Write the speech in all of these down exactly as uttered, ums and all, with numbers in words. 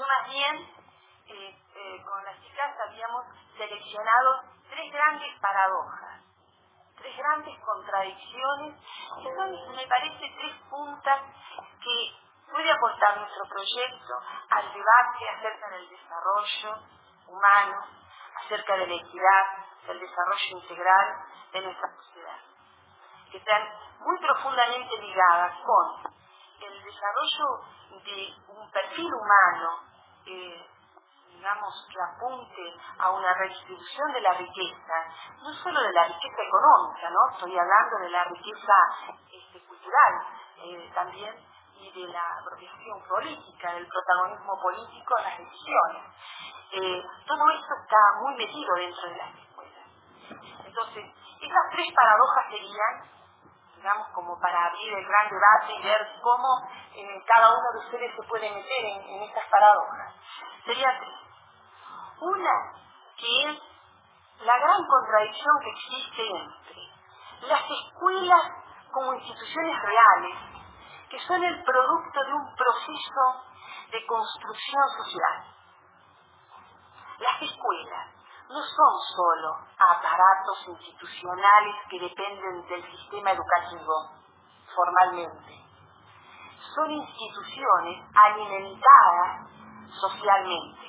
Yo más bien, eh, eh, con las chicas habíamos seleccionado tres grandes paradojas, tres grandes contradicciones, que son, me parece, tres puntas que puede aportar nuestro proyecto al debate acerca del desarrollo humano, acerca de la equidad, del desarrollo integral de nuestra sociedad, que están muy profundamente ligadas con el desarrollo de un perfil humano, eh, digamos, que apunte a una redistribución de la riqueza, no solo de la riqueza económica, ¿no? Estoy hablando de la riqueza este, cultural, eh, también, y de la apropiación política, del protagonismo político en las decisiones. Eh, todo esto está muy metido dentro de las escuelas. Entonces, esas tres paradojas serían, digamos, como para abrir el gran debate y ver cómo eh, cada uno de ustedes se puede meter en, en estas paradojas. Sería tres. Una, que es la gran contradicción que existe entre las escuelas como instituciones reales, que son el producto de un proceso de construcción social. Las escuelas no son solo aparatos institucionales que dependen del sistema educativo formalmente. Son instituciones alimentadas socialmente.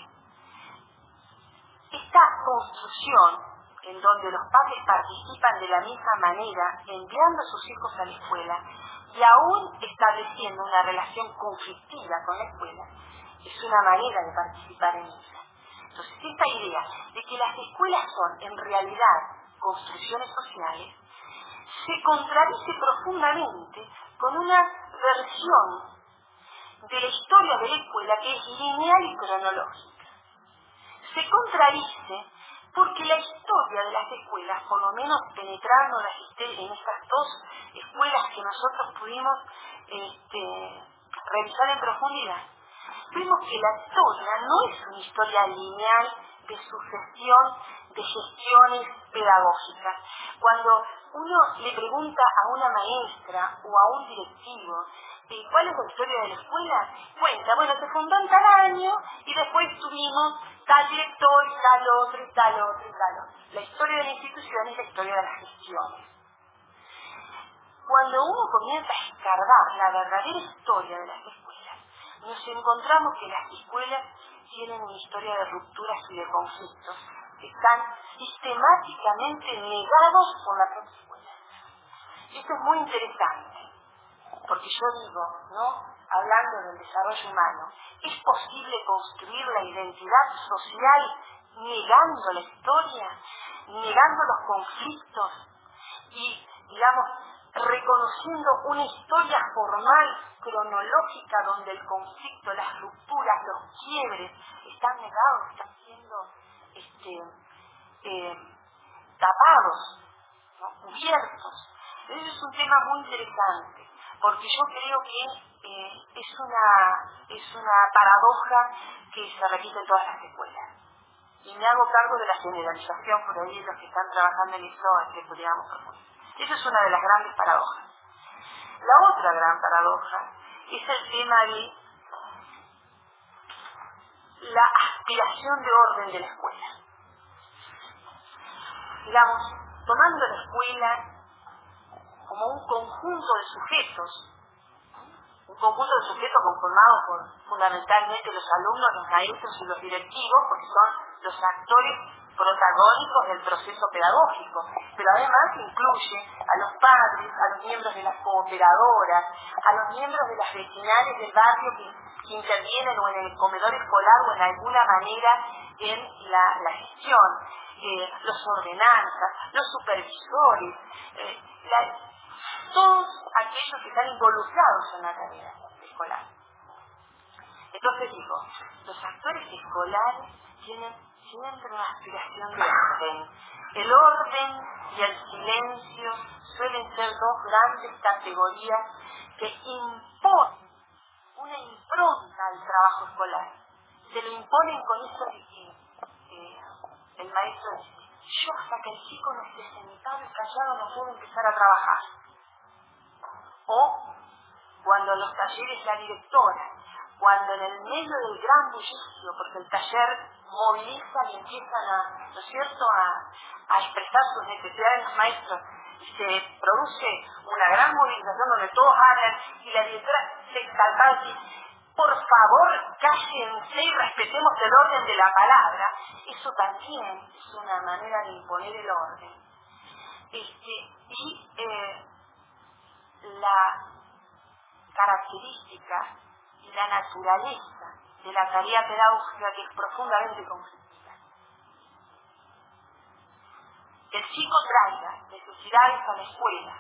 Esta construcción, en donde los padres participan de la misma manera, enviando a sus hijos a la escuela y aún estableciendo una relación conflictiva con la escuela, es una manera de participar en ella. Entonces, esta idea de que las escuelas son en realidad construcciones sociales se contradice profundamente con una versión de la historia de la escuela que es lineal y cronológica. Se contradice porque la historia de las escuelas, por lo menos penetrando en estas dos escuelas que nosotros pudimos este, revisar en profundidad, vimos que la historia no es una historia lineal de sucesión de gestiones pedagógicas. Cuando uno le pregunta a una maestra o a un directivo eh, ¿cuál es la historia de la escuela? Cuenta, bueno, se fundó en tal año y después tuvimos tal director y tal otro y tal otro y tal otro. La historia de la institución es la historia de las gestiones. Cuando uno comienza a escarbar la verdadera historia de las escuelas, nos encontramos que las escuelas tienen una historia de rupturas y de conflictos que están sistemáticamente negados por la propia escuela. Esto es muy interesante, porque yo digo, ¿no? Hablando del desarrollo humano, ¿es posible construir la identidad social negando la historia, negando los conflictos y, digamos, reconociendo una historia formal, cronológica, donde el conflicto, las rupturas, los quiebres están negados, están siendo este, eh, tapados, ¿no? Cubiertos? Ese es un tema muy interesante, porque yo creo que eh, es una es una paradoja que se repite en todas las escuelas. Y me hago cargo de la generalización por ahí, los que están trabajando en eso, en que pudiéramos profundizar. Esa es una de las grandes paradojas. La otra gran paradoja es el tema de la aspiración de orden de la escuela. Digamos, tomando la escuela como un conjunto de sujetos, un conjunto de sujetos conformado por fundamentalmente los alumnos, los maestros y los directivos, porque son los actores protagónicos del proceso pedagógico, pero además incluye a los padres, a los miembros de las cooperadoras, a los miembros de las vecinales del barrio que, que intervienen o en el comedor escolar o en alguna manera en la, la gestión, eh, los ordenanzas, los supervisores, eh, la, todos aquellos que están involucrados en la tarea escolar. Entonces digo, los actores escolares tienen siempre una aspiración de orden. El orden y el silencio suelen ser dos grandes categorías que imponen una impronta al trabajo escolar. Se lo imponen con eso de que eh, el maestro dice, yo hasta que el chico no esté sentado y callado no puedo empezar a trabajar. O cuando en los talleres la directora cuando en el medio del gran bullicio, porque el taller moviliza y empiezan a, ¿no es cierto?, a, a expresar sus necesidades los maestros, y se produce una gran movilización donde todos hablan y la directora se exalta y dice, por favor, cállense y respetemos el orden de la palabra. Eso también es una manera de imponer el orden. Este, y eh, la característica y la naturaleza de la tarea pedagógica, que es profundamente conflictiva. Que el chico traiga necesidades a la escuela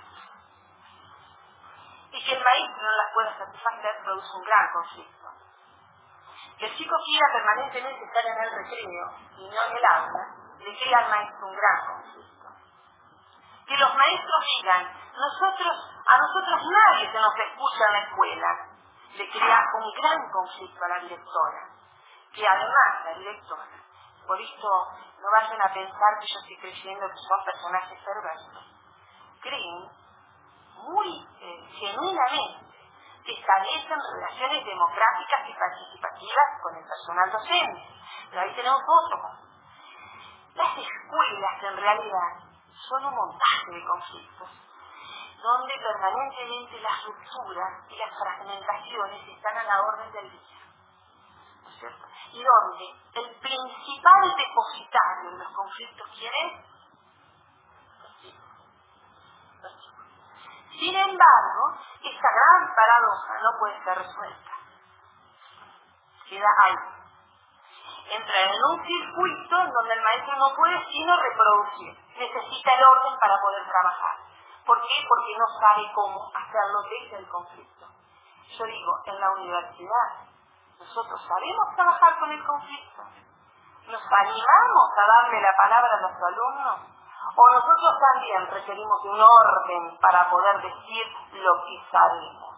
y que el maestro no las pueda satisfacer produce un gran conflicto. Que el chico quiera permanentemente estar en el recreo y no en el aula, le crea al maestro un gran conflicto. Que los maestros digan, nosotros, a nosotros nadie se nos escucha en la escuela, le crea un gran conflicto a la directora. Que además la directora, por esto no vayan a pensar que yo estoy creyendo que son personajes perversos, creen muy eh, genuinamente que establecen relaciones democráticas y participativas con el personal docente. Pero ahí tenemos otro conflicto. Las escuelas en realidad son un montaje de conflictos, donde permanentemente las rupturas y las fragmentaciones están a la orden del día, ¿no es cierto? Y donde el principal depositario de los conflictos, ¿quién es? Los chicos. Los chicos. Sin embargo, esta gran paradoja no puede ser resuelta. Queda ahí. Entra en un circuito donde el maestro no puede sino reproducir. Necesita el orden para poder trabajar. ¿Por qué? Porque no sabe cómo hacerlo desde el conflicto. Yo digo, en la universidad, nosotros sabemos trabajar con el conflicto. ¿Nos animamos a darle la palabra a los alumnos? ¿O nosotros también requerimos un orden para poder decir lo que sabemos?